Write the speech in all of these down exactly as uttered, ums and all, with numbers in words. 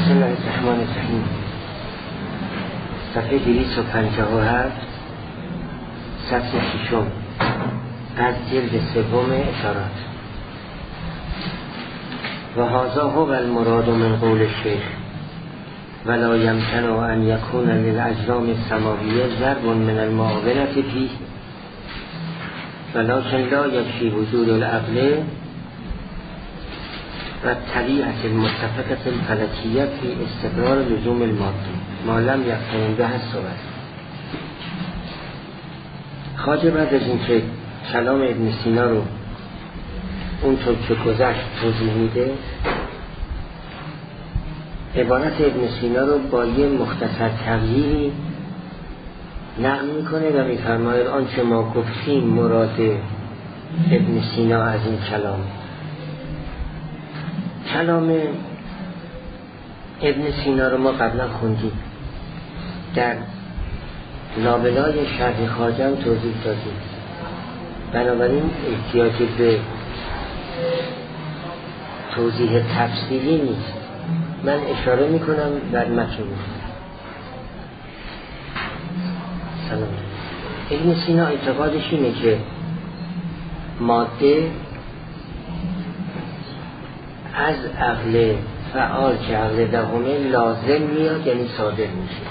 بسم الله الرحمن الرحیم. صفحه دویست و پنجاه و هفت، صفحه ششم از جلد سوم اشارات. و هذا هو المراد من قول الشیخ ولا يمكن ان يكون للاجرام السماویه ضرب من المعاونة فيه ولكن لا يكفي وجود العقل و طبیعت المتفقة الفلکیه فی استقرار لزوم الماده ما لم یقترن به الصورت. خواجه بعد از اینکه کلام ابن سینا رو اونطور که گذشت توضیح میده، عبارت ابن سینا رو با یه مختصر تغییری نقل میکنه و میفرماید آنچه ما گفتیم مراد ابن سینا از این کلام. کلام ابن سینا رو ما قبلا خوندیم، در لابلای شرح خواجه هم توضیح دادیم، بنابراین احتیاج به توضیح تفصیلی نیست. من اشاره میکنم در متن. سلام. ابن سینا اعتقادش اینه که ماده از عقل فعال که عقل دهمه لازم میاد، یعنی صادر میشه.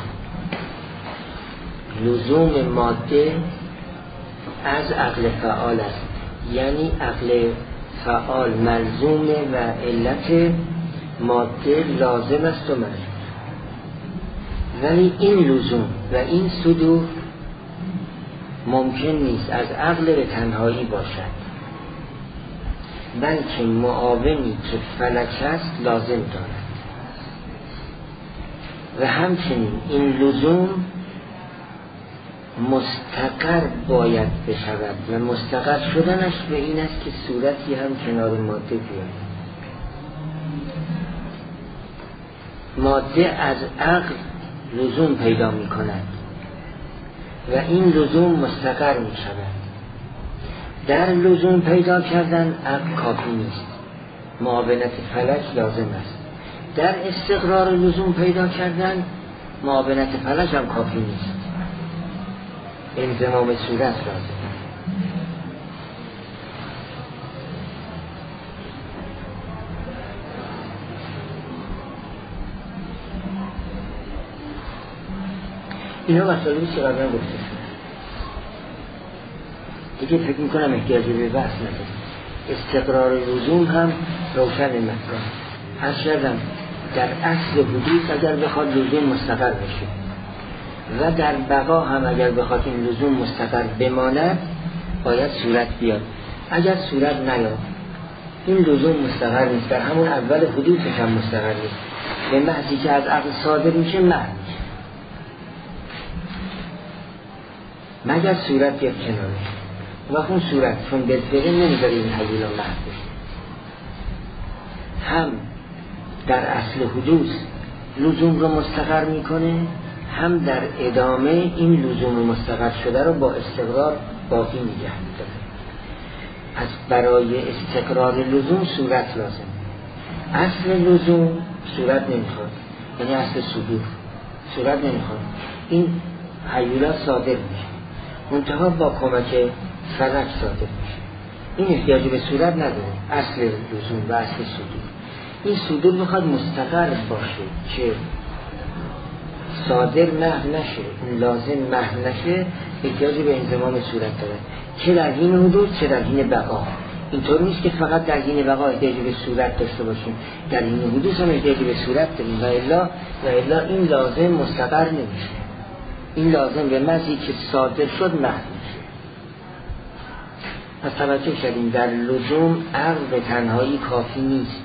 لزوم ماده از عقل فعال است، یعنی عقل فعال ملزومه و علت ماده لازم است و ملزوم. ولی این لزوم و این صدور ممکن نیست از عقل به تنهایی باشد، بلکه معاونی که فلک است لازم دارد. و همچنین این لزوم مستقر باید بشود و مستقر شدنش به این است که صورتی هم کنار ماده بیاید. ماده از عقل لزوم پیدا می کند و این لزوم مستقر می شود. در لزوم پیدا کردن عقل کافی نیست، معاونت فلک لازم است. در استقرار لزوم پیدا کردن معاونت فلک هم کافی نیست، انضمام صورت لازم. اینا مسائلی که قبلا گفته شد دیگه فکر میکنم احتیاجی به بحث نداره. استقرار لزوم هم روشن مکان هر شدم در اصل حدوث اگر بخواد لزوم مستقر بشه و در بقا هم اگر بخواد این لزوم مستقر بماند باید صورت بیاد. اگر صورت نیاد این لزوم مستقر نیست، در همون اول حدوثش هم مستقر نیست، به محضی که از عقل صادر میشه محض میشه، مگر صورت بیاد کنارش. و اون صورت چون بزبره نمیذاره این حیولا محض بشه. هم در اصل حدوث لزوم رو مستقر میکنه، هم در ادامه این لزوم مستقر شده رو با استقرار باقی نگه می‌داره. از برای استقرار لزوم صورت لازم. اصل لزوم صورت نمیخواد، یعنی اصل صدور صورت نمیخواد. این حیولا صادر میشه، منتها با کمک فلک صادر میشه. این احتیاج به صورت نداره. اصل لزوم و اصل صدور، این صدور میخواد مستقر باشه که صادر محو نشه، لازم محو نشه، احتیاجی به انضمام صورت داره، چه در حین حدوث چه در حین بقا. اینطور نیست که فقط در حین بقا احتیاجی به صورت داشته باشیم، در حین حدوث هم احتیاجی به صورت داریم. و الا و الا این لازم مستقر نمیشه. این لازم به محضی که صادر شد محو میشه. پس توجه شدیم در لزوم عقل به تنهایی کافی نیست،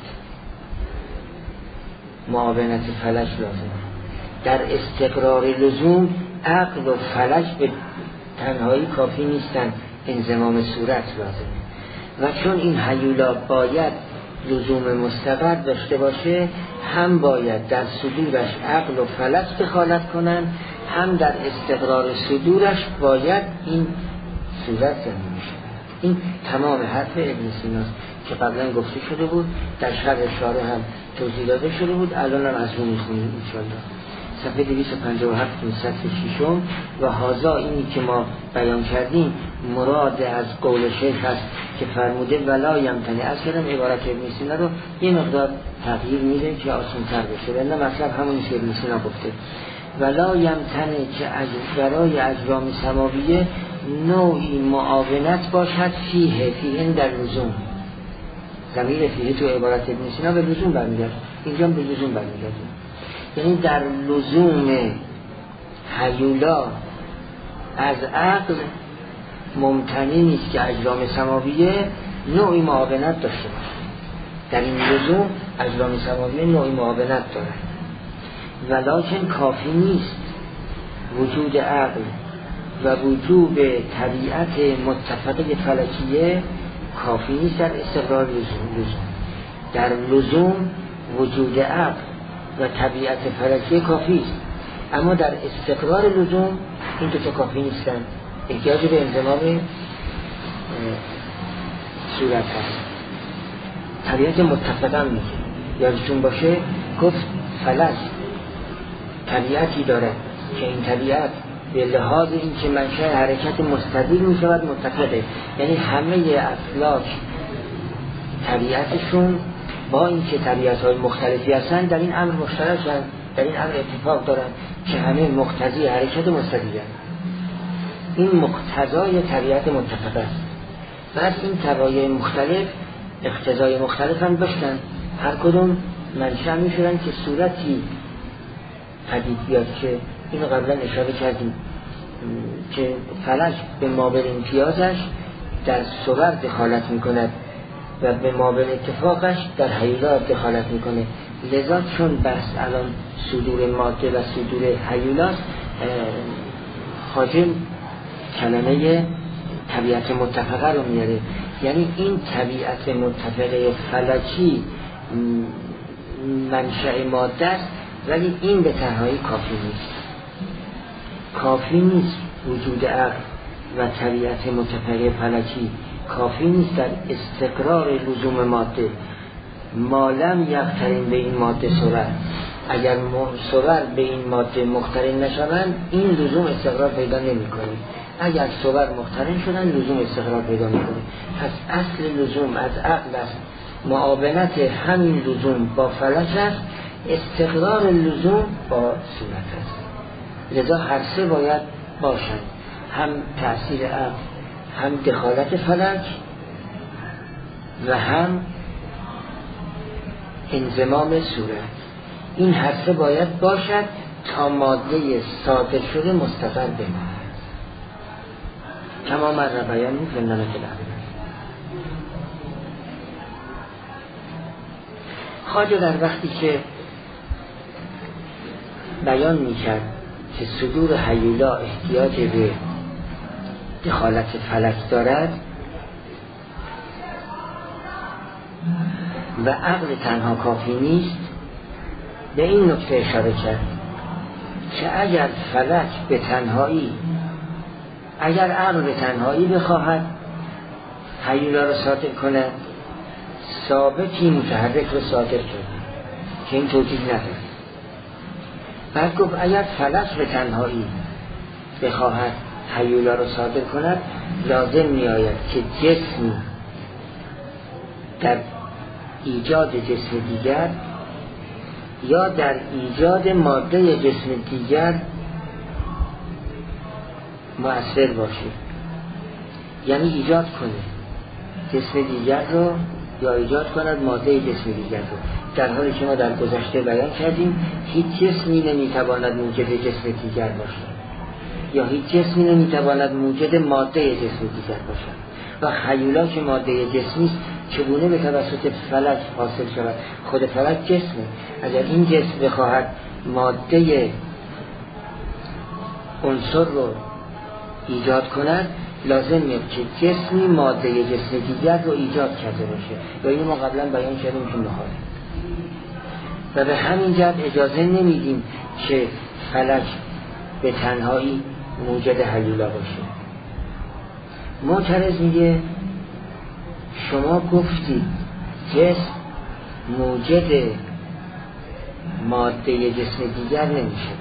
معاونت فلک لازم. در استقرار لزوم عقل و فلک به تنهایی کافی نیستن، انضمام صورت لازم. و چون این حیولا باید لزوم مستقر داشته باشه، هم باید در صدورش عقل و فلک دخالت کنن، هم در استقرار صدورش باید این صورت زمین میشه. این تمام حرف ابن سیناست که قبلا گفته شده بود، در شرح شارح هم توضیح داده شده بود، الان هم از اون میخونیم انشاءالله. صفحه دویست و پنجاه و هفت سطر ششم. و هازا اینی که ما بیان کردیم مراد از قول شیخ هست که فرموده ولا یمتنع. اصلا عبارت ابن سینا رو یه مقدار تغییر میده که آسان تر بشه، ولی مطلب همونی که ابن سینا گفته ولا یمتنع که از برای اجرام سماویه نوعی معاونت باشد فیه فیه در لزوم. ضمیر فیه تو عبارت ابن سینا به لزوم برمیگرد، اینجا به لزوم برمیگرد، یعنی در لزوم هیولا از عقل ممتنع نیست که اجرام سماویه نوعی معاونت داشته باشه. در این لزوم اجرام سماویه نوعی معاونت داره، ولکن کافی نیست وجود عقل و وجود طبیعت متفقه فلکیه، کافی نیست در استقرار لزوم. لزوم در لزوم وجود عقل و طبیعت فلکیه کافی است، اما در استقرار لزوم این دو تا کافی نیستن، احتیاج به انضمام صورت هست. طبیعت متفقه هم میگه، یادتون باشه گفت فلک طبیعتی داره که این طبیعت به لحاظ این که منشأ حرکت مستدیر می شود متفقه، یعنی همه افلاک طبیعتشون با این که طبیعت‌های مختلفی هستن در این امر مشترکن، در این امر اتفاق دارن که همه مقتضی حرکت مستدیرن. این مقتضای طبیعت متفقه است و از این طبایع مختلف اقتضای مختلف هم داشتن، هر کدوم منشأ می شدن که صورتی پدید بیاد که اینو قبلا اشاره کردیم که فلک به مابل امتیازش در صور دخالت می کند و به مابل اتفاقش در هیولا دخالت می کنه. لذا چون بحث الان صدور ماده و صدور هیولاست، حاجم کلمه طبیعت متفقه رو میاره، یعنی این طبیعت متفقه فلکی منشأ ماده است، ولی این به تنهایی کافی نیست. کافی نیست وجود عقل و طبیعت متفقه فلکی، کافی نیست در استقرار لزوم ماده. مالم یقترین به این ماده صور، اگر صور به این ماده مقترن نشوند این لزوم استقرار پیدا نمی کنه. اگر صور مقترن شدن لزوم استقرار پیدا می کنه. پس اصل لزوم از عقل است، معاونت همین لزوم با فلک است، استقرار لزوم با صورت است. لذا هر سه باید باشند، هم تأثیر عقل، هم دخالت فلک و هم انضمام صورت. این هر سه باید باشد تا ماده صادر شده مستقر بماند. کما مر بیان فنن فلک. خواجه در وقتی که بیان میکرد که صدور هیولا احتیاج به دخالت فلک دارد و عقل تنها کافی نیست، به این نکته اشاره کرد که اگر فلک به تنهایی، اگر عقل به تنهایی بخواهد هیولا را صادر کند، ثابتی متحرک را صادر کرد که این توجیه ندارد. بعد گفت اگر فلک به تنهایی بخواهد هیولا را صادر کند، لازم می آید که جسمی در ایجاد جسم دیگر یا در ایجاد ماده جسم دیگر مؤثر باشه، یعنی ایجاد کنه جسم دیگر رو یا ایجاد کند ماده جسم دیگر رو. در حالی که ما در گذشته بیان کردیم هیچ جسمی نمیتواند موجد جسم دیگر باشد یا هیچ جسمی نمیتواند موجد ماده جسم دیگر باشد و هیولا که ماده جسمی است چگونه به توسط فلک حاصل شود؟ خود فلک جسمه. اگر این جسم بخواهد ماده عنصر رو ایجاد کند، لازم میاد که جسمی ماده جسم دیگر رو ایجاد کرده باشه و اینو ما قبلا بیان کردیم که نهاره و به همین جهت اجازه نمیدیم که فلک به تنهایی موجد هیولا باشه. معترض میگه شما گفتید جسم موجد ماده جسم دیگر نمیشه.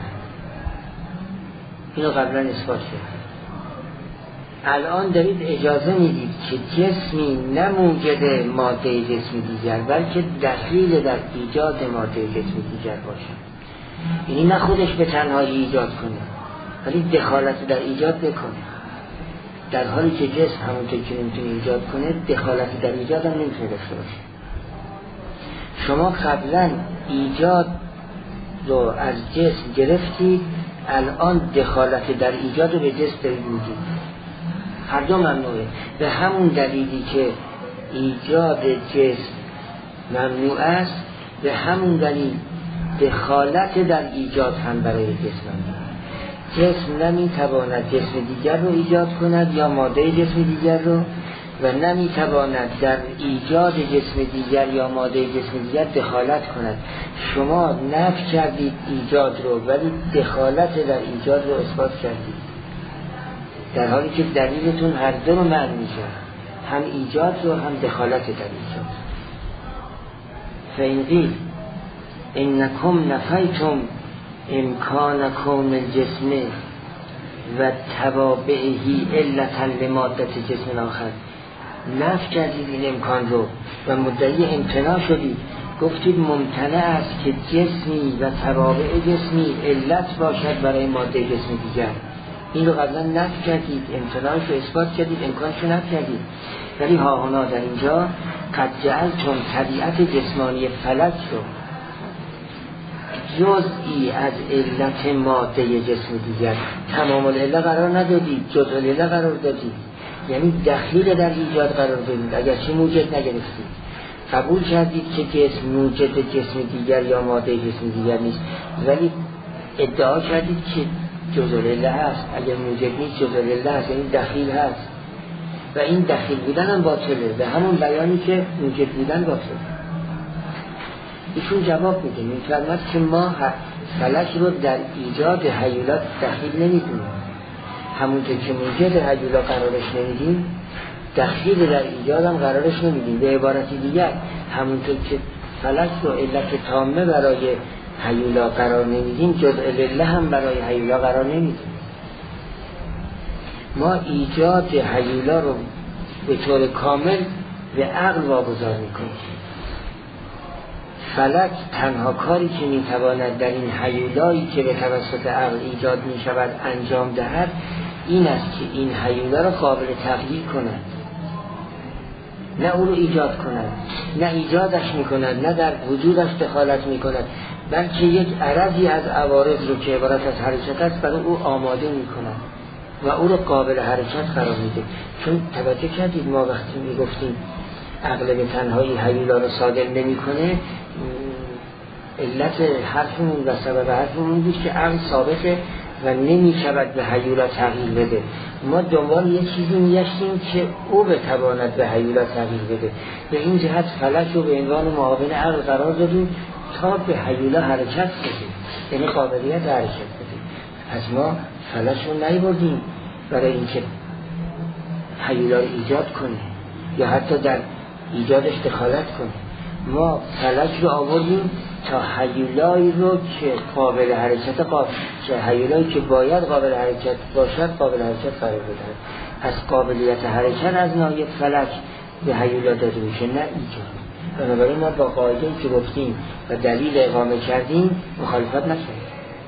اینو قبلا اثبات کرد. الان دارید اجازه میدید که جسمی نه موجد ماده جسم دیگر بلکه دخیل در ایجاد ماده جسم دیگر باشه. یعنی نه خودش به تنهایی ایجاد کنه ولی دخالت در ایجاد بکنه، در حالی که جسم همونطور که نمیتونه ایجاد کنه دخالت در ایجاد هم نمیتونه داشته باشه. شما قبلا ایجاد رو از جسم گرفتید، الان دخالت در ایجاد رو به جسم دارید میدید. هر دو ممنوعه. به همون دلیلی که ایجاد جسم ممنوع است، به همون دلیل دخالت در ایجاد هم برای جسم ممنوع. جسم نمیتواند جسم دیگر رو ایجاد کند یا ماده جسم دیگر رو، و نمیتواند در ایجاد جسم دیگر یا ماده جسم دیگر دخالت کند. شما نفی کردید ایجاد رو ولی دخالت در ایجاد رو اثبات کردید، در حالی که دلیلتون هر دو رو معنی میشه، هم ایجاد رو هم دخالت در ایجاد. فإن قیل انکم نفیتم امکان کون الجسم و توابعهی علتا لمادت جسم آخر، نفی کردید این امکان رو و مدعی امتناع شدید. گفتید ممتنع است که جسمی و توابع جسمی علت باشد برای ماده جسم دیگر. این رو قبلا نفی کردید، امتناعش رو اثبات کردید، امکانش رو نفی کردید. ولی ها هنا در اینجا قد جعلتم طبیعت جسمانی فلک رو جزئی از علت ماده جسم دیگر تمام العله قرار ندادید، جزء العله قرار دادید، یعنی دخیل در ایجاد قرار دادید، اگرچه موجد نگرفتید. قبول کردید که جسم موجد جسم دیگر یا ماده جسم دیگر نیست، ولی ادعا کردید که جزء العله هست. اگر موجد نیست جزء العله هست، یعنی دخیل هست، و این دخیل بودن هم باطله، به همون بیانی که موجد بودن باطله. ایشون جواب میده، میفرماد که ما فلک رو در ایجاد هیولات دخیل نمیدونیم، همونطور که موجد هیولا قرارش نمیدیم دخیل در ایجاد هم قرارش نمیدیم. به عبارتی دیگر همونطور که فلک رو علت تامه برای هیولا قرار نمیدیم، جزء العله هم برای هیولا قرار نمیدیم. ما ایجاد هیولا رو به طور کامل به عقل واگذار میکنیم. فلک تنها کاری که میتواند در این هیولایی که به توسط عقل ایجاد میشود انجام دهد این است که این هیولا رو قابل تغییر کند، نه او رو ایجاد کند، نه ایجادش میکند، نه در وجودش دخالت میکند، بلکه یک عرضی از عوارض رو که عبارت از حرکت است برای او آماده میکند و او رو قابل حرکت قرار میده. چون توجه کردید ما وقتی میگفتیم عقل به تنهایی هیولا رو صادر نمیکنه، علت حرفمون و سبب حرفمون بود که عقل ثابته و نمیشود به هیولا تغییر بده. ما دنبال یک چیزی میگشتیم که او بتواند به هیولا تغییر بده. به این جهت فلک رو به عنوان معاون عقل قرار دادیم تا به هیولا حرکت بدیم، یعنی قابلیت حرکت بدیم. پس ما فلک رو نیبردیم برای اینکه هیولا رو ایجاد کنه یا حتی در ایجادش دخالت کنه. ما فلک رو آوردیم تا هیولایی رو که قابل حرکت قابل که هیولایی که باید قابل حرکت باشد قابل حرکت قرار بدهد. پس قابلیت حرکت از ناحیه فلک به هیولا داده میشه، نه ایجاد. بنابراین ما با قاعده‌ای که گفتیم و دلیل اقامه کردیم مخالفت نکردیم.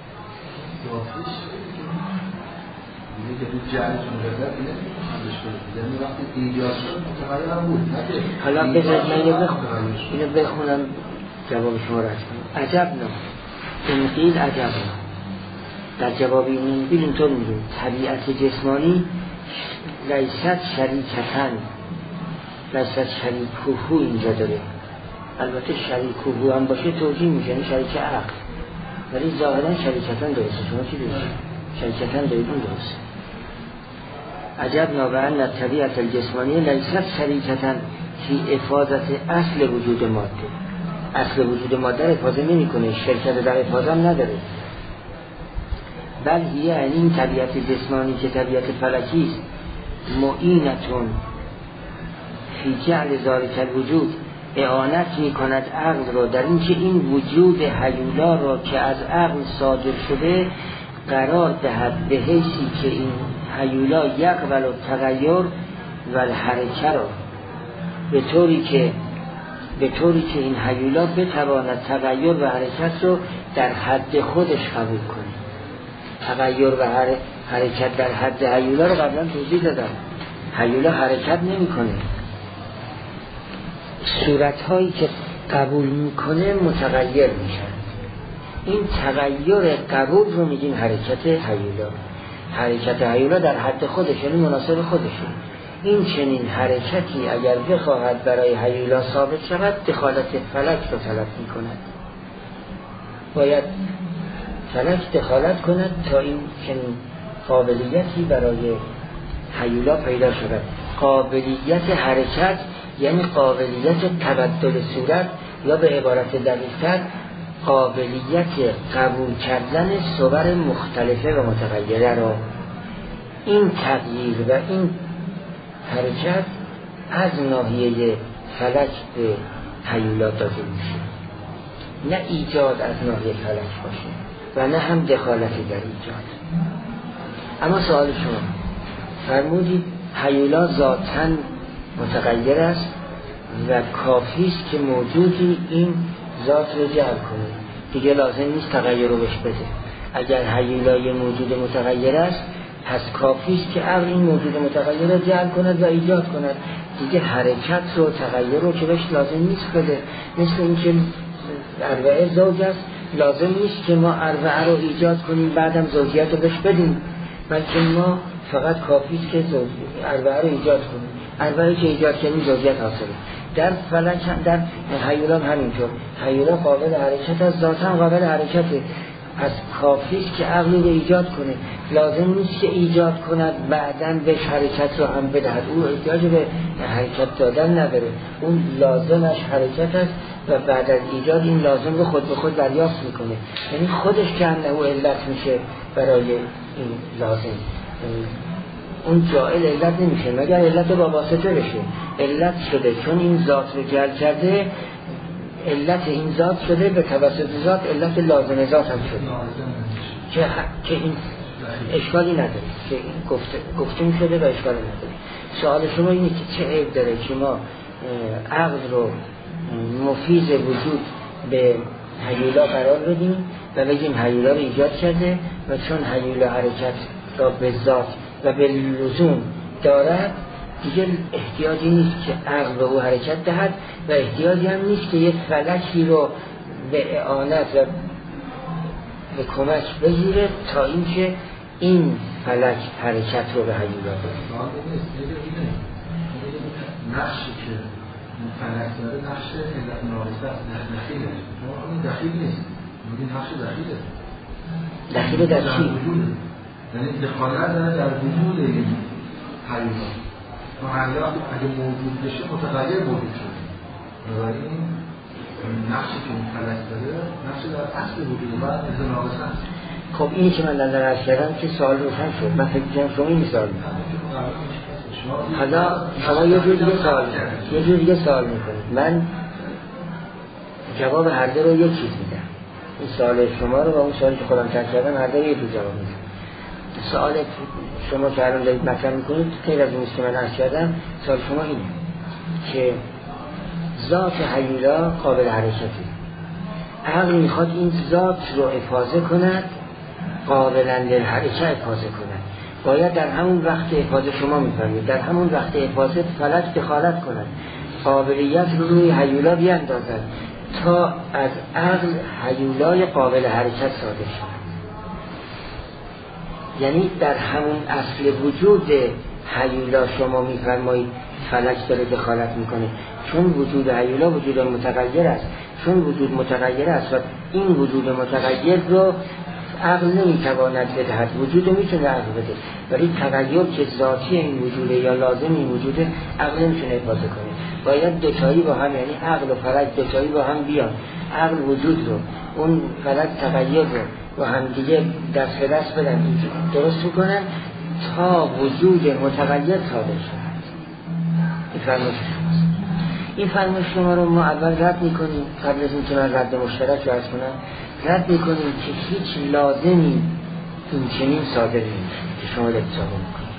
حالا بذارید من اینو بخونم اینو بخونم جواب شما را کنم. عجب نه این قیل عجب نه. در جواب این قیل اینطور میگیم طبیعت جسمانی لیست شریکتن لیست شریکوهو اینجا داره. البته شریکوهو هم باشه توجیه میشه، یعنی شریک عقل، ولی ظاهرا شریکتن درسته. شما چی درسته؟ شریکتن دارید اون درسته. عجب نابعن در طبیعت الجسمانی لیست شریکتن فی افاظت اصل وجود ماده. اصل وجود ماده افاظه نمی کنه، شرکت در افاظه هم نداره. بل هیه این طبیعت جسمانی که طبیعت فلکی است معینتون فی جعل ذلک الوجود اعانت می کند عقل را در اینکه این وجود هیولا را که از عقل صادر شده قرار دهد به حیثی که این هیولا یقبل التغیر و الحرکه را به طوری که به طوری که این هیولا بتواند تغییر و حرکت رو در حد خودش قبول کنه. تغییر و حرکت در حد هیولا رو قبلا توضیح دادم. هیولا حرکت نمی کنه، صورت هایی که قبول میکنه متغیر میشن. این تغییر قبول رو میگیم حرکت هیولا. حرکت هیولا در حد خودش، یعنی مناسب خودشه. این چنین حرکتی اگر بخواهد برای هیولا ثابت شود دخالت فلک رو طلب میکند. باید فلک دخالت کند تا این چنین قابلیتی برای هیولا پیدا شود. قابلیت حرکت یعنی قابلیت تبدل صورت، یا به عبارت دقیق‌تر قابلیت قبول کردن صور مختلفه و متغیره را. این تغییر و این حرکت از ناحیه فلک به هیولا داده میشه، نه ایجاد از ناحیه فلک باشه و نه هم دخالتی در ایجاد. اما سوال شما فرمودید هیولا ذاتاً متغیر است و کافی است که موجودی این ذات رو جعل کنه، دیگه لازم نیست تغییر رو بهش بده. اگر هیولای موجود متغیر است پس کافی است که عقل این موجود متغیر رو جعل کند و ایجاد کند، دیگه حرکت رو تغییر رو که بهش لازم نیست بده. مثل اینکه اربعه زوج است، لازم نیست که ما اربعه رو ایجاد کنیم بعدم زوجیت رو بهش بدیم، بلکه ما فقط کافی است که اربعه رو ایجاد کنیم. اربعه که ایجاد کنیم زوجیت حاصله. در فلک هم در هیولا هم همینطور. هیولا قابل حرکت از ذاتا قابل حرکته، از کافی است که عقل رو ایجاد کنه، لازم نیست که ایجاد کند بعداً به حرکت رو هم بدهد. او احتیاج به حرکت دادن نداره، اون لازمش حرکت است و بعد از ایجاد این لازم رو خود به خود دریافت میکنه، یعنی خودش که انه علت میشه برای این لازم. اون جائل علت نمیشه مگر علت با واسطه بشه. علت شده چون این ذات رو جعل کرده، علت این ذات شده، به توسط ذات علت لازم ذات هم شده که, که این اشکالی نداره که این گفته گفتیم شده و اشکالی نداره. سوال شما اینه که چه عیب داره که ما عقل رو مفیز وجود به هیولا قرار بدیم و بگیم هیولا رو ایجاد کرده و چون هیولا حرکت را به ذات و به لزوم دارد دیگه احتیاجی نیست که عقل به او حرکت دهد و احتیاجی هم نیست که یک فلکی رو به اعانت و به کمک بگیره تا اینکه این فلک حرکت رو به هیولا بده. نقشی که فلک داره نقش ناقصه است، دخیله. این دخیل نیست، این نقش دخیله. دخیله در چی؟ یعنی دخالت داره در وجود این هیولا. و هیولا اگه موجود بشه متغیر موجود شده. بنابراین نقشی که این فلک داره نقش در اصل وجود بعد از ناقصه است. خب اینی که من نظر عرض کردم که سوال روشن شد. من فکر کنم شما این سوال حالا شما یه جور دیگه سوال یه جور دیگه سوال میکنید، من جواب هر دو رو یک چیز میدم. این سوال شما رو و اون سوالی که خودم چند کردم هر دو رو یه جور جواب میدم. سوال شما که الان دارید مطرح میکنید غیر از اون که من عرض کردم، سوال شما اینه که ذات هیولا قابل حرکتی، عقل میخواد این ذات رو افاضه کند، قابلا للحرکت افاضه کند، باید در همون وقت افاضه شما میفرمید در همون وقت افاضه فلک دخالت کند، قابلیت رو روی هیولا بیاندازد تا از عقل هیولای قابل حرکت صادر شود. یعنی در همون اصل وجود هیولا شما میفرمایید فلک داره دخالت میکنه، چون وجود هیولا وجود متغیر است، چون وجود متغیر است و این وجود متغیر رو عقل نمیتواند بدهد، وجود میتونه عقل بده، ولی تغییر که ذاتی این وجوده یا لازم این وجوده عقل نمیتونه افاضه کنه. باید دوتایی با هم، یعنی عقل و فلک دوتایی با هم بیان، عقل وجود رو اون فلک تغییر رو با هم دیگه دست به دست بدن، درست کنن تا وجود متغیر صادر شود. این فرمایش شماست. این فرمایش شما رو ما اول رد میکنیم، قبل از اینکه من رد مشترک رو عرض کنم، رد میکنیم که هیچ لازمی این چنین صادر نمیشه که شما دارید تصور میکنید.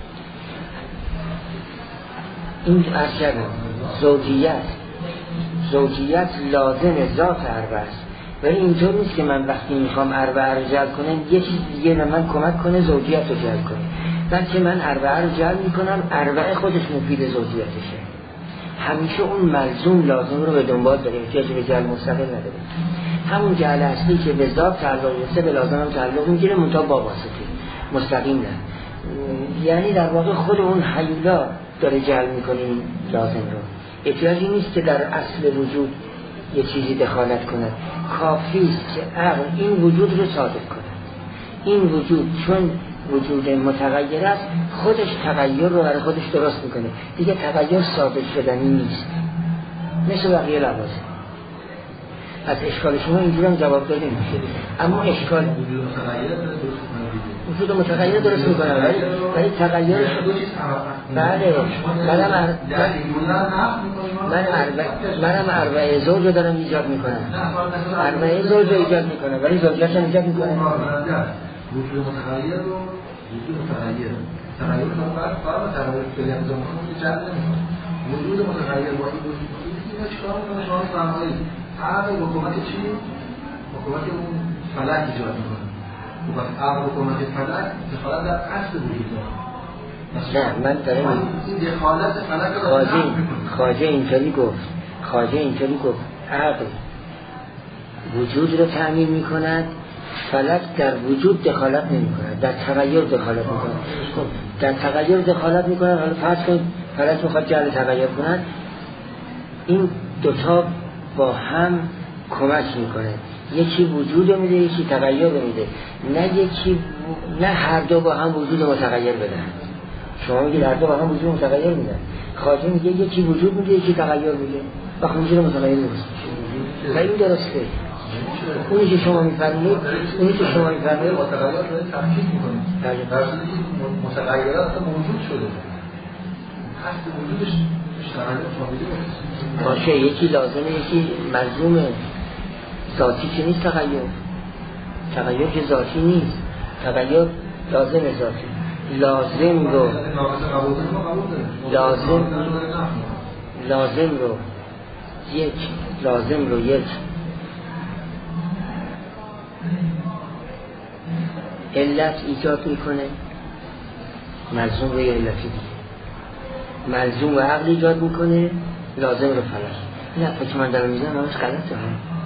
این عرض کردم زوجیت زوجیت لازم ذات اربعه است، ولی اینطور نیست که من وقتی میخوام اربعه رو جلب کنم یه چیز دیگه به من کمک کنه زوجیت رو جلب کنه، بلکه من اربعه رو جلب میکنم، اربعه خودش مفید زوجیتشه. همیشه اون ملزوم لازم رو به دنبال داره، احتیاج به جلب مستقل نداره. همون جعل اصلی که به ذات تعلق می‌گیره به لازم هم تعلق میگیره، منتها با واسطه مستقیم نه. یعنی در واقع خود اون حیولا داره جلب میکنه این لازم رو. احتیاجی نیست که در اصل وجود یه چیزی دخالت کنه، کافی است که عقل این وجود رو صادر کنه. این وجود چون وجود متغیر است خودش تغییر رو برای خودش درست میکنه، دیگه تغییر ثابت شدنی نیست مثل بقیه لوازم. از اشکال شما اینجور هم جواب داده میشه، اما اشکال وجود متغیر درست میکنه ولی ولی تغییرش بله منم منم اربعه زوج رو دارم ایجاد میکنم، اربعه زوج رو ایجاد میکنم ولی زوجیت هم ایجاد میکنم. وجود متغیر رو وجود متغیر تغییر کنه بعد فرق تغییر کلیت زمان رو جلب نمی‌کنه. وجود متغیر با این وجود اینا چیکار می‌کنه؟ شما فرمایید عقل حکومت چی؟ حکومت اون فلک ایجاد می‌کنه. وقتی عقل حکومت فلک دخالت در اصل وجود داره. نه من دارم این دخالت فلک رو خواجه خواجه اینطوری گفت خواجه اینطوری گفت عقل وجود رو تعمین می‌کند، فلک در وجود دخالت نمی کند، در تغییر دخالت می کند. در تغییر دخالت می کند. حالا فرض کن فلک میخواد جعل تغییر کند، این دوتا با هم کمک می کند، یکی وجود رو میده یکی تغییر رو میده، نه یکی نه هر دو با هم وجود متغیر بدن. شما میگید هر دو با هم وجود متغیر میدن، خواجه میگه یکی وجود میده یکی تغییر میده و وجود متغیر میده و این درسته. اونی که شما میفرمایید اونی که شما میفرمایید متغیرات رو تفکیک می‌کنید. در صورتی که متغیرات موجود شده اصل وجودش اشتراک باشه، یکی لازمه یکی ملزومه، ذاتی که نیست تغییر، تغییر که ذاتی نیست، تغییر لازم ذاتی. لازم رو لازم لازم رو یک لازم رو یک علت ایجاد میکنه، ملزوم رو یه علتی دیگه، ملزوم و عقل ایجاد میکنه، لازم رو فلک. نه فکر من دارم میزنم همش غلطه،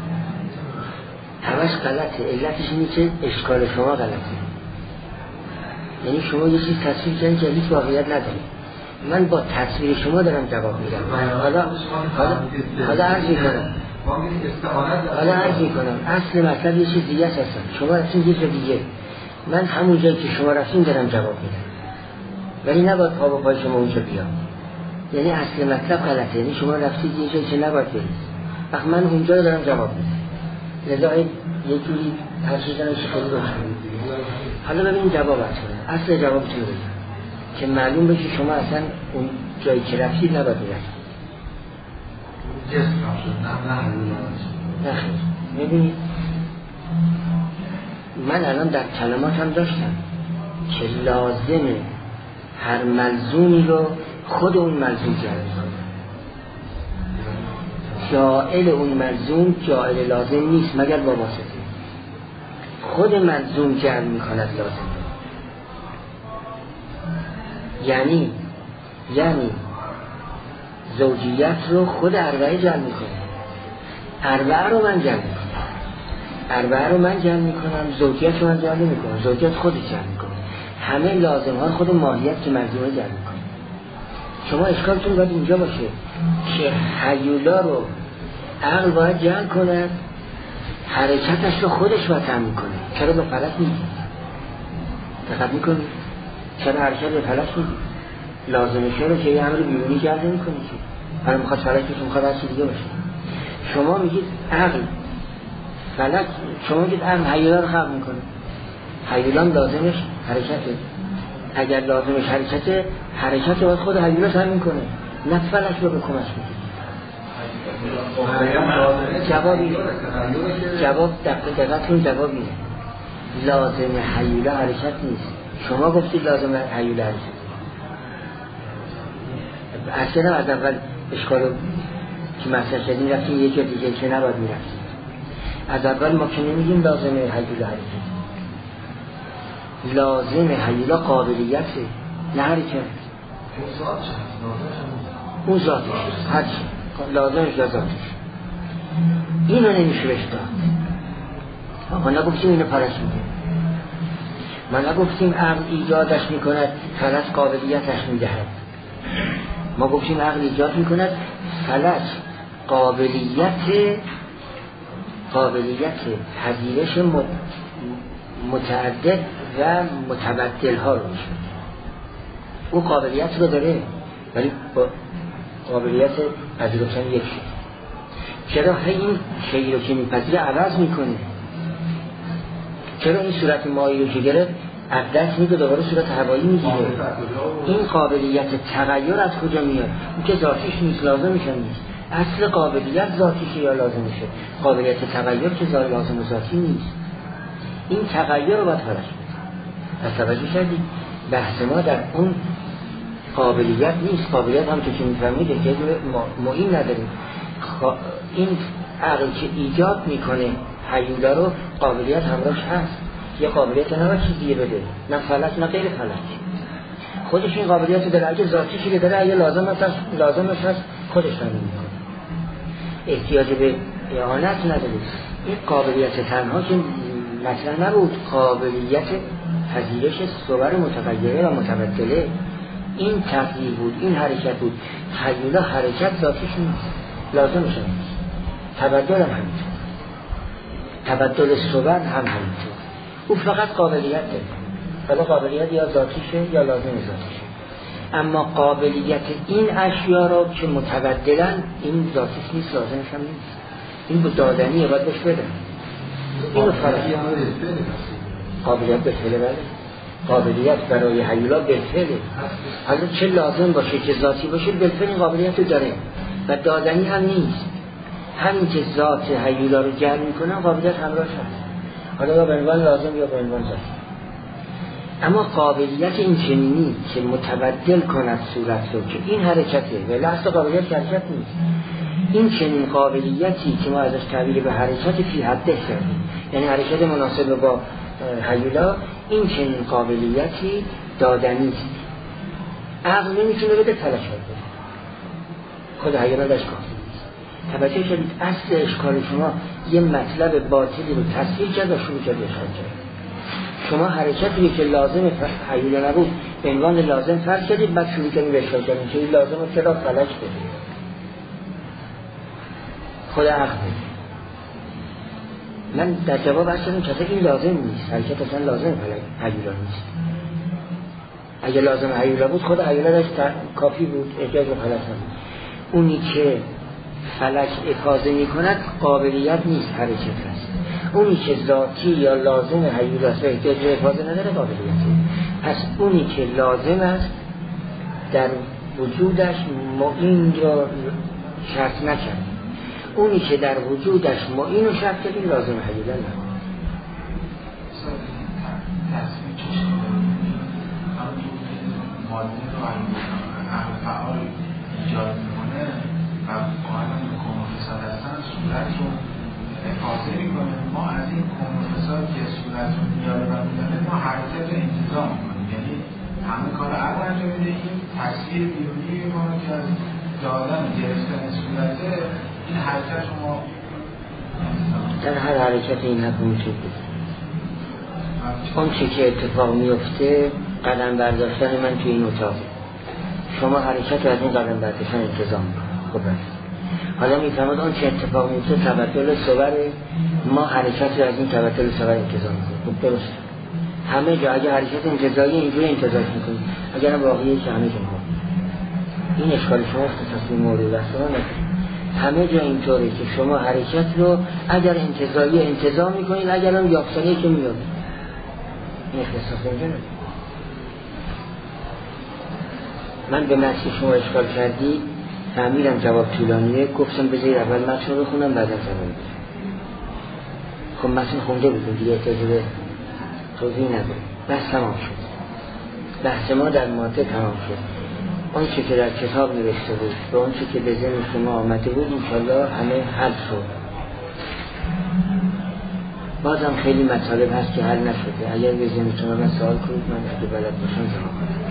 همش غلطه. علتش اینه که اشکال شما غلطه، یعنی شما یه چیز تصویر کردن که هیچ واقعیت نداره. من با تصویر شما دارم جواب میدم. حالا حالا حالا عرض میکنم حالا عرض میکنم اصل مطلب یه چیز دیگه هستم، شما رفتین یه جا دیگه، من همون جایی که شما رفتین دارم جواب میدم، ولی نباید پا با پای شما اونجا بیام. یعنی اصل مطلب غلطه، یعنی شما رفتید یه جایی که نباید برید، وقت من اونجا رو دارم جواب میدم، لذا یه جوری هر چیز دارم شکلی روشن. حالا ببینید جواب کنم، اصل جواب چی بگم که معلوم بشه شما اصلا اون جایی که رفتید نباید میرفتید. نه خیلی میبینید من الان در کلماتم داشتم که لازمه هر ملزومی رو خود اون ملزوم جعل کنه، جائل اون ملزوم جائل لازم نیست مگر با واسطه، خود ملزوم جعل میکند لازم. یعنی یعنی زوجیت رو خود اربعه جعل میکنه، اربعه رو من جعل میکنم، اربعه رو من جعل میکنم، زوجیت رو من جعل نمیکنم، زوجیت خودش جعل میکنه. همه لازم ها خود ماهیت که ملزومه جعل میکنه. شما اشکالتون باید اینجا باشه که حیولا رو عقل باید جعل کنه، حرکتش رو خودش باید تعمین کنه. چرا به فلک میگید؟ دقت میکنید؟ چرا حرکت به فلک میگید؟ لازمشه رو که یه امر بیرونی جعل نمیکنه که حالا میخواد فلک بشه، میخواد هر چی دیگه باشه. شما میگید عقل فلک، شما میگید عقل حیولا رو خلق میکنه، حیولان لازمش حرکته، اگر لازمش حرکته، حرکت باید خود حیولا تعمین کنه، نه فلک رو به کمک میگید. جوابی جواب دقیقتون جوابی لازم حیوله حرکت نیست. شما گفتید لازم حیوله حرکت. اصلا از اول اشکالو که مطرح شدیم رفتیم یکی دیگه که نباید میرفتیم. از اول ما که نمیگیم لازم حیوله حرکت. لازم حیوله قابلیته نه حرکت. اون ذاتش هر چی لازمش یا ذاتش اینو نمیشه بهش داد. ما نگفتیم اینو پرش میده، ما نگفتیم عقل ایجادش میکند فلج قابلیتش میدهد. ما گفتیم عقل ایجاد میکند فلج قابلیت قابلیت پذیرش متعدد و متبدل ها رو میشه. او قابلیت رو داره ولی با قابلیت پذیرفتن یک شد. چرا این شیئی رو که میپذیره عوض میکنه؟ چرا این صورت مایی رو که گرفت از دست میده دوباره صورت هوایی میگیره؟ این قابلیت تغییر از کجا میاد؟ اون که ذاتیش نیست، لازمش نیست. اصل قابلیت ذاتیشه یا لازمشه؟ قابلیت تغییر که لازم و ذاتی نیست. این تغییر رو باید فرش بید. از توجه شدید بحث ما در اون قابلیت نیست. قابلیت هم که میفهمید که معین نداریم. این عقل که ایجاد میکنه حیوله رو قابلیت همراهش هست. یه قابلیت نه چیزیه بده، نه فلک نه غیر فلک. خودش این قابلیت داره. اگه ذاتیشی داره اگه لازم هست لازمش هست خودش رو میکنه. احتیاج به اعانت نداره. این قابلیت تنها که مثلا نبود، قابلیت پذیرش صور متغیره و متبدله. این تغییر بود، این حرکت بود. حیوله حرکت ذاتیش نیست، لازمش نیست. تبدل هم همینطور، تبدل صور هم همینطور. او فقط قابلیت داره، ولی قابلیت یا ذاتیشه یا لازم ذاتیشه. اما قابلیت این اشیا رو که متبدلن این ذاتیش نیست، لازمش هم نیست. این بود دادنیه، باید بهش بدن. اینو فرقی قابلیت به فعله. بله قابلیت برای حیولا بالفعله. حالا چه لازم باشه چه ذاتی باشه بالفعل این قابلیت رو داره و دادنی هم نیست. همین که ذات حیولا رو جلب میکنه قابلیت همراهش هست، حالا یا به عنوان لازم یا به عنوان ذاتی. اما قابلیت این چنینی که متبدل کند صورت رو که این حرکته و لحظه قابلیت حرکت نیست. این چنین قابلیتی که ما ازش تعبیر به حرکت فی حده کردیم، یعنی حرکت مناسب با حیولا، این چنین قابلیتی دادنی است. عقل نمیتونه بده، فلک بده. خود حیولا داشت کافی نیست. توجه شدید اصل اشکال شما یه مطلب باطلی رو تصویر کرد و شروع کرد اشکال کرد. شما حرکتی که لازم حیولا نبود به عنوان لازم فرض کردید، بعد شروع کردید به اشکال کردید که این لازم رو چرا فلک بده. خود عقل بده. من در جواب عرض کردم که این لازم نیست، حرکت اصلا لازم حیولا نیست. اگه لازم حیولا بود خود حیولا داشت کافی بود، احتیاج به فلک نبود. اونی که فلک افاظه می کند قابلیت نیست، حرکت هست. اونی که ذاتی یا لازم حیولا است و احتیاج به افاظه نداره قابلیته. پس اونی که لازم است در وجودش معین را شرط نکرد، اونی که در وجودش معین و شرط کردیم لازم حیولا نه. تصمیم چشم مادی رو عقل فعال ایجاد میکنه و قائل به کون و فساد هستن صورت رو افاظه میکنه. ما از این کون و فساد که صورت رو میاره و میدانه ما حرکت رو انتظام میکنیم، یعنی همه کار عقل انجام میده. این تصویر بیرونی میکنه که از دادن گرفتن صورته این حرکت رو ما در هر حرکت این حق میشه بود. اون چی که اتفاق میفته قدم برداشتن من توی این اتاقه، شما حرکت از این قدم برداشتن انتظام میکنه. خب حالا میفهمد اون چی اتفاق میفته تبدل صور، ما حرکت رو از این تبدل صور انتظام میکنه. خب درست همه جا اگه حرکت انتظاری اینجوری انتظار میکنیم، اگر واقعیه که همه جا این اشکال شما اختصاص به مورد است ما نکنید. همه جا اینطوره که شما حرکت رو اگر انتظاری انتظام میکنید، اگر هم یافتنی که میاد این اختصاص اینجا نکنید. من به نفسی شما اشکال کردی فهمیدم جواب طولانیه، گفتم بذارید اول متن رو بخونم بعدا جواب بدم. خب متن خونده بودیم دیگه، احتیاج به توضیح نداره. بحث تمام شد. بحث ما در ماده تمام شد. اون چی که در کتاب نوشته بود و اون چی که به ذهن شما آمده بود انشالله همه حل شد. بازم خیلی مطالب هست که حل نشده. اگر به ذهنتون من سوال کنید من اگه بلد باشم جواب بدم.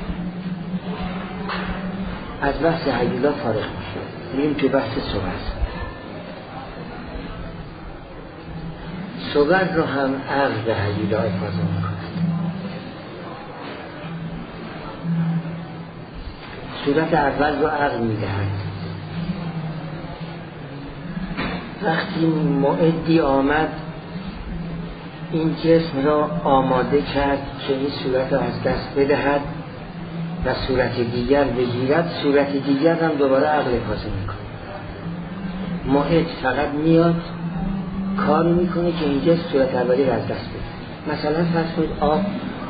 از بحث هیولا فارغ میشه، میریم تو بحث صور. صور رو هم عقل به هیولا افاضه میکنه. صورت اول رو عقل میدهد. وقتی معدی آمد این جسم را آماده کرد که این صورت را از دست بدهد و صورت دیگر بگیرد، صورت دیگر هم دوباره عقل افاضه میکنه. معد فقط میاد کار میکنه که این جسم صورت اولی را از دست بده. مثلا فرض کنید آب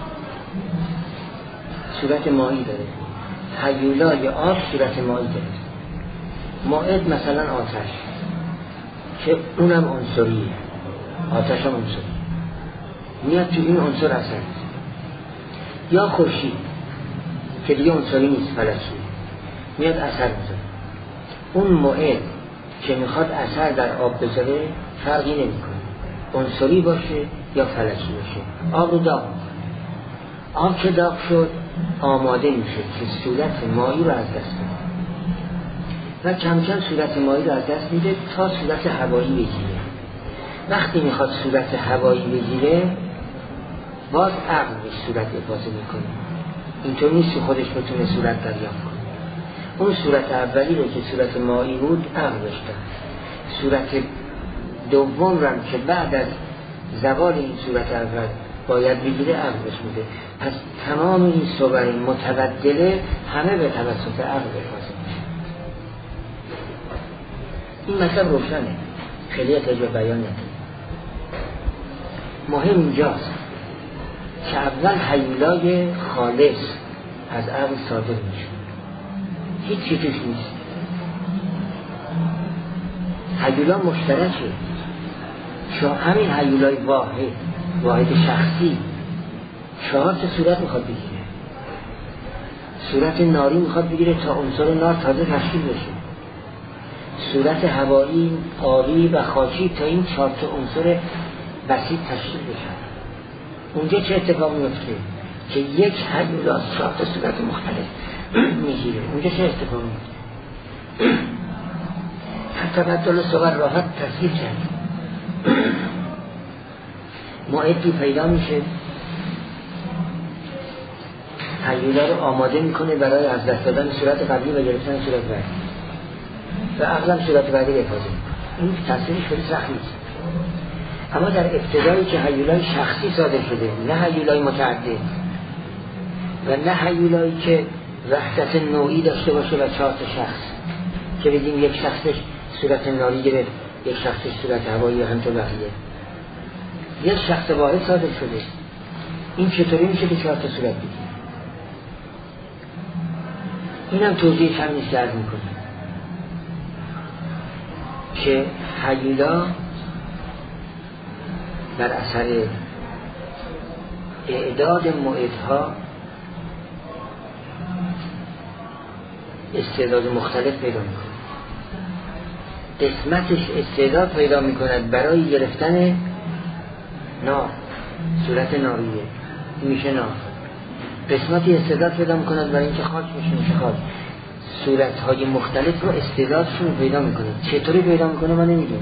صورت مایی داره، هیولا یا آب صورت مایی داره. معد مثلا آتش که اونم عنصریه، آتش هم عنصری میاد تو این عنصر اثر، یا خورشید که دیگه عنصری نیست، فلکی میاد اثر بذاره. اون معد که میخواد اثر در آب بذاره فرقی نمیکنه عنصری باشه یا فلکی باشه، آب رو داغ میکنه. آب که داغ شد آماده میشه که صورت مایی رو از دست بده و کم کم صورت مایی رو از دست میده تا صورت هوایی بگیره. وقتی میخواد صورت هوایی بگیره باز عقل به صورت افاضه میکنه. اینطور نیست که خودش بتونه صورت دریافت کنه. اون صورت اولی رو که صورت مایی بود عقل بهش داد. صورت دوم رو که بعد از زوال این صورت اول باید بگیره عقل بهش میده. پس تمام این صور متبدله همه به توسط عقل افاضه میشه. این مطلب روشنه، خیلی احتیاج به بیان نداره. مهم اینجاست که اول هیولای خالص از عقل صادر میشه، هیچ چی توش نیست. هیولا مشترکه، شما همین هیولای واحد واحد شخصی چهار تا صورت میخواد بگیره. صورت ناری میخواد بگیره تا عنصر نار تازه تشکیل بشه، صورت هوایی، آبی و خاکی تا این چهار تا عنصر بسیط تشکیل بشن. اونجا چه اتفاق میفته؟ که یک هیولا چهار تا صورت مختلف میگیره. اونجا چه اتفاق میفته؟ حتی بدل صور راحت تصویر کرد. معدی پیدا میشه، هیولا رو آماده میکنه برای از دست دادن صورت قبلی و گرفتن صورت بعدی و عقلم صورت بعدی افاضه میکنه. این تصویرش خیلی سخت نیست. اما در ابتدایی که هیولای شخصی صادر شده، نه هیولای متعدد و نه هیولایی که وحدت نوعی داشته باشه و چهار تا شخص که بگیم یک شخصش صورت ناری گرفت، یک شخصش صورت هوایی و همطور بقیه. یک شخص واحد صادر شده. این چطوری میشه که چهار تا صورت بگیم؟ اینم توضیح هم نیست درد میکنه که هیولا بر اثر اعداد معدها استعداد مختلف پیدا میکنه. قسمتش استعداد پیدا میکند برای گرفتن نار، صورت ناریه میشه نار. قسمتی استعداد پیدا میکند برای اینکه خاک میشه میشه خاک. صورتهای مختلف رو استعدادشون پیدا میکنه. چطوری پیدا میکنه من نمیدونم.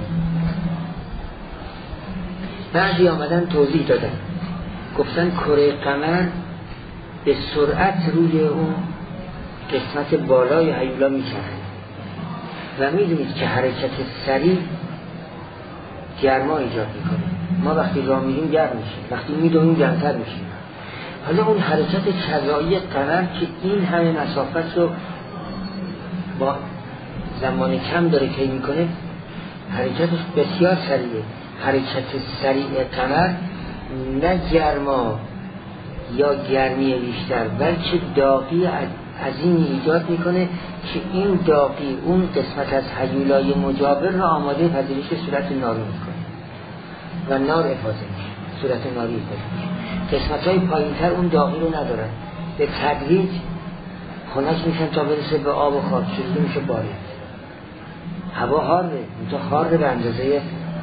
بعضی آمدن توضیح دادن، گفتن کره قمر به سرعت روی اون قسمت بالای هیولا میچرخه و میدونید که حرکت سریع گرما ایجاد میکنه. ما وقتی راه میریم گرم میشیم، وقتی میدویم گرمتر میشیم. حالا اون حرکت کذایی قمر که این همه مسافت رو با زمان کم داره طی میکنه، حرکتش بسیار سریعه. حرکت سریع قمر نه گرما یا گرمی بیشتر بلکه داغی عظیمی ایجاد میکنه که این داغی اون قسمت از هیولای مجاور را آماده پذیرش صورت ناری میکنه و نار افاضه میشه، صورت ناری افاضه میشه. قسمت های پایین تر اون داغی رو ندارن، به تدریج خنک میشن تا برسه به آب و خاک، شروع میشه بارید. هوا حاره، تا حاره به اندازه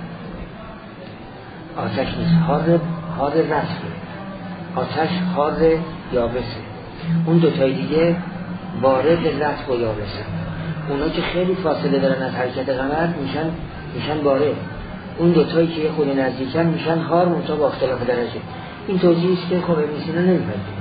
آتش نیست، حاره حاره رسمه، آتش حاره یابسه. اون دوتای دیگه وارد رطب و یابسه. اونا که خیلی فاصله دارن از حرکت قمر میشن میشن بارد. اون دوتایی که خود نزدیکن میشن حار منتها با اختلاف درجه. این توضیحی است که خب ابن سینا نمی‌پذیره،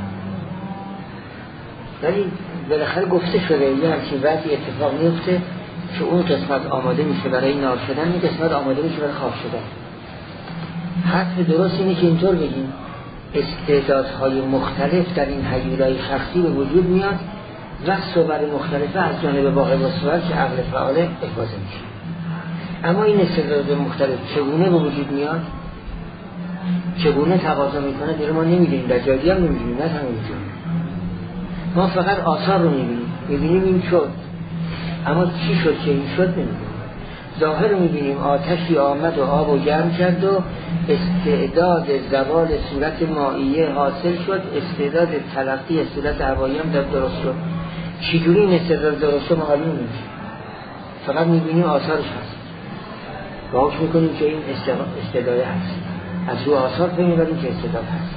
ولی بالاخره گفته شده یه همچین وقتی اتفاق میفته که اون قسمت آماده میشه برای نار شدن، این قسمت آماده میشه برای خواب شدن. حرف درست اینه که اینطور بگیم استعدادهای مختلف در این هیولای شخصی به وجود میاد و صور مختلفه از جانب واقع و صور که عقل فعال افاضه میشه. اما این استعداد مختلف چگونه به وجود میاد، چگونه تقاضا میکنه دیگه ما نمیدونیم، در جایی هم نمیدونیم، نه همینجور. ما فقط آثار رو میبینیم، میبینیم این شد، اما چی شد که این شد نمیدونیم. ظاهر رو میبینیم آتشی آمد و آب و گرم کرد و استعداد زوال صورت مائیه حاصل شد، استعداد تلقی صورت هوایی هم درست شد. چجوری این استعداد درست شد معلوم نیست، فقط میبینیم آثارش هست و حکم میکنیم که این استعداد هست. از رو آثار فهم میبریم که استعداد هست.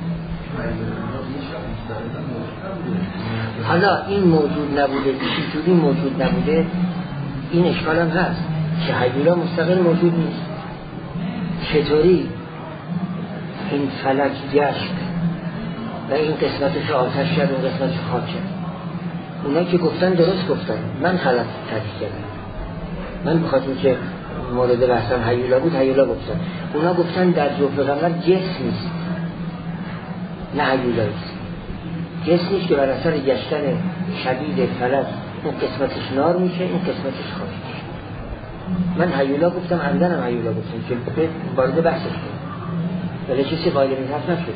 حالا این موجود نبوده، چجوری موجود نبوده، این اشکال هم هست که هیولا مستقل موجود نیست. چطوری این فلک گشت و این قسمتش آتش شد و این قسمتش خاک شد؟ اونا که گفتن درست گفتن، من غلط تحقیق کردم. من بخاطر که مورد بحثم هیولا بود هیولا گفتن، اونا گفتن در جوف قمر جسم نیست، نه هیولاییست. جسم نیست که بر اثر گشتن شدید فلک اون قسمتش نار میشه، این قسمتش خاک میشه. من هیولا گفتم، عمدن هم هیولا گفتم که وارد بحثش کنم، ولی کسی قائل این حرف نشد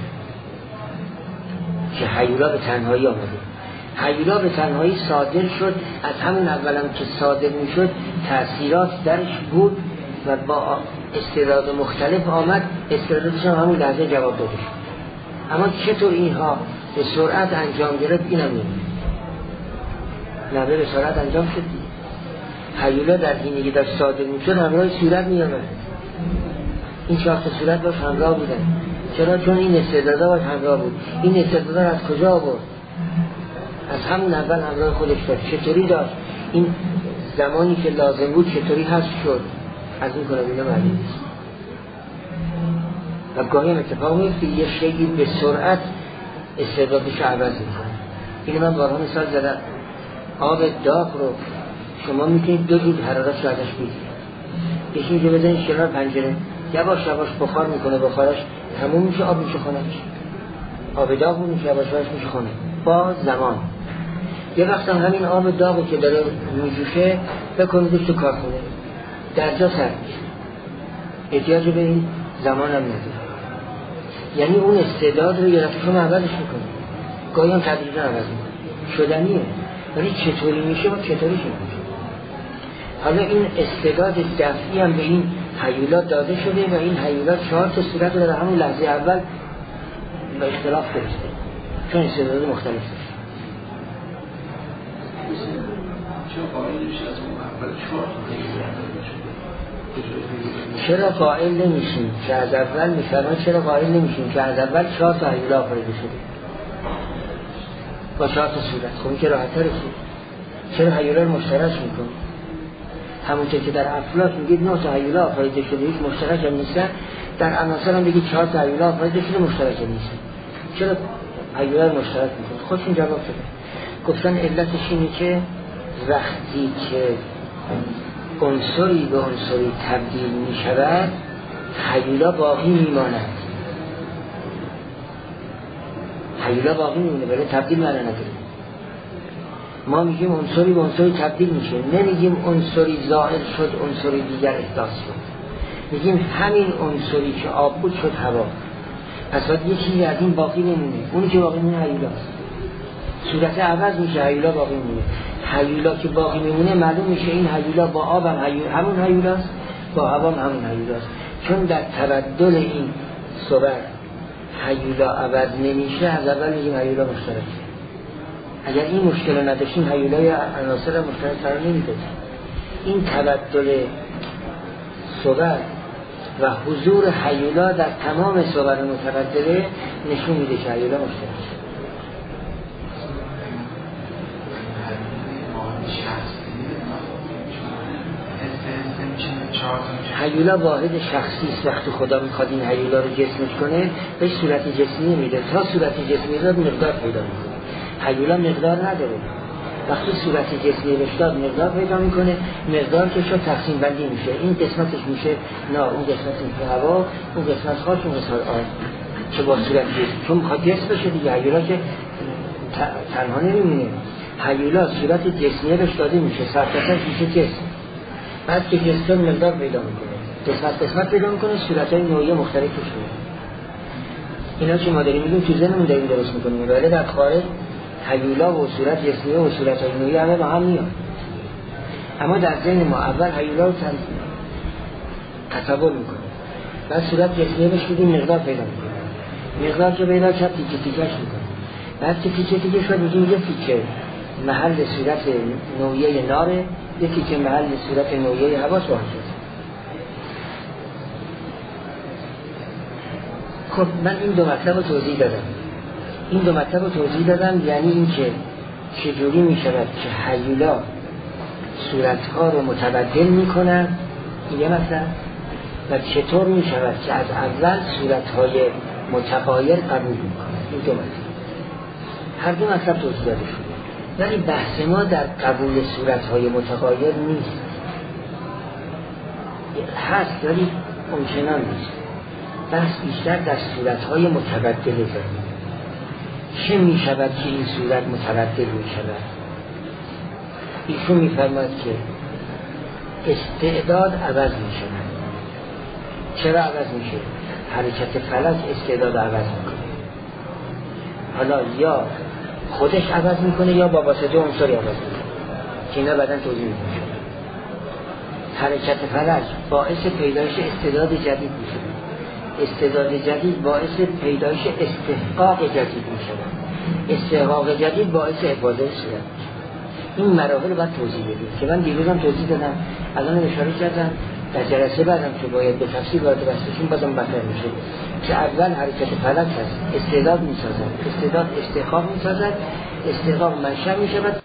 که هیولا به تنهایی آمده. هیولا به تنهایی صادر شد، از همون اولم که صادر میشد تأثیرات درش بود و با استعداد مختلف آمد، استعدادش هم همون لحظه جواب داده شد. اما چطور اینها به سرعت انجام گرفت اینم نمید نبه به سرعت انجام شد. هیولا در حینی که داشت صادر میشد همراه صورت میامد، این چهار تا صورت باش همراه بودن. چرا؟ چون این استعدادا باش همراه بود. این استعدادا از کجا بود؟ از همون اول همراه خودش داشت. چطوری داشت؟ این زمانی که لازم بود چطوری هست شد؟ از این کنم اینا معلوم نیست. و گاهی هم اتفاق میفته یه شیئی به سرعت استعدادش رو عوض میکنه. این من بارها مثال زدم. آب داغ رو شما میتونید دو جور حرارت رو ازش بگیرید. یکی میگه بزنید کنار پنجره، یواش یواش بخار میکنه، بخارش تموم میشه، آب میشه خنک. آب داغ میشه یواش یواش میشه خنک با زمان. یه وقت هم همین آب داغی که داره میجوشه بکنیدش تو کارخونه در جا سرد میشه، احتیاج به این زمان هم نداره. یعنی اون استعداد رو یه دفعه شما عوضش میکنه، گاهی هم تدریجا عوض میکنه، شدنیه. ولی چطوری میشه و چطوریش میشه؟ حالا این استعداد دفعی هم به این هیولا داده شده و این هیولا چهار تا صورت رو در همون لحظه اول به اختلاف گرفته، چون استعداد مختلف داشت. چرا قائل نمیشیم که از اول میفرمان چرا قائل نمیشیم که از اول چهار تا هیولا آفریده شده با چهار تا صورت؟ خب این که راحت تره. چرا هیولا رو مشترک میکنه؟ همونطور که در افلاک میگید نه تا هیولا آفریده شده هیچ مشترک هم نیستن، در عناصر هم بگید چهار تا هیولا آفریده شده مشترک هم نیستن. چرا هیولا رو مشترک میکنه؟ خودشون جواب شده، گفتن علتش اینه که وقتی که عنصری به عنصری تبدیل میشود هیولا باقی میماند. هیولا باقی میمونه ولی تبدیل معنا نداره. ما میگیم عنصری به عنصری تبدیل میشه، نمیگیم عنصری زائل شد عنصری دیگر احداث شد. میگیم همین عنصری که آب بود شد هوا. پس باید یه چیزی از این باقی نمونه، اونی که باقی میمونه هیولاست. صورت عوض میشه، هیولا باقی میمونه. هیولا که باقی میمونه معلوم میشه این هیولا با آب هم هیولا همون هیولاست، با هوا هم همون هیولاست. چون در تبدل این صور هیولا عوض نمیشه، از اول میگیم هیولا مشترکه. اگر این مشکل نداشتیم هیولای عناصر مشترک قرار نمیداد. این تبدل صور و حضور هیولا در تمام صور متبدله نشون میده که هیولا مشترک. هیولا واحد شخصی است. وقتی خدا میخواد این هیولا رو جسمش کنه بهش صورت جسمی میده. تا صورت جسمی رو مقدار پیدا میکنه. هیولا مقدار نداره. وقتی صورت جسمی بهش داد مقدار پیدا میکنه، مقدار که شد تقسیم بندی میشه. این قسمتش میشه نار، اون قسمتش میشه هوا، اون قسمت خاص، اون قسمت آب. که با صورت جسم چون میخواد جسم بشه دیگه. هیولا که تنها نمیمونه. هیولا صورت جسمی بهش داده میشه، سرتاسر میشه جسم. بعد که جسم مقدار پیدا میکنه، قسمت قسمت پیدا میکنه، صورتهای نوعی مختلفش میشه. اینا که ما داریم میگیم تو ذهنمون داریم درست میکنیم، ولی در خارج هیولا و صورت جسمی و صورتهای نوعی همه با هم میاد. اما در ذهن ما اول هیولا رو تصور میکنه، بعد صورت جسمی بهش میدیم مقدار پیدا میکنه، مقدار که پیدا کرد تیکه تیکه‌اش میکنه. بعد که تیکه تیکه شد میگیم یه تیکه محل صورت نوعی ناره، یکی که محل صورت نوعی هوا سوال شد. خب من این دو مطلب رو توضیح دادم. این دو مطلب رو توضیح دادم یعنی این که چجوری می شود که هیولا صورتها رو متبدل می کنن، این یه مطلب، و چطور می شود که از اول صورتهای متغایر قبول می کنن. این دو مطلب هر دو مطلب توضیح داده شد. ولی بحث ما در قبول صورتهای متغایر نیست، هست ولی اونچنان نیست. بحث بیشتر در صورتهای متبدل زمین. چه می شود که این صورت متبدل می شود؟ ایشون می فرماید که استعداد عوض می شود. چرا عوض می شود؟ حرکت فلک استعداد عوض می کنه. حالا یا خودش عوض میکنه یا با واسطه عنصری عوض میکنه که اینا بعداً توضیح میشه. حرکت فلک باعث پیدایش استعداد جدید میشه. استعداد جدید باعث پیدایش استحقاق جدید میشه. استحقاق جدید باعث افاده صورت. این مراحل باید توضیح بدیم که من دیروزم توضیح دادم، الان اشاره کردم. در جلسه بعدم که باید به تفصیل وارد بحثشون بازم مطرح میشه که اول حرکت فلک هست، استعداد میسازد، استعداد استحقاق میسازد، استحقاق منشأ میشود.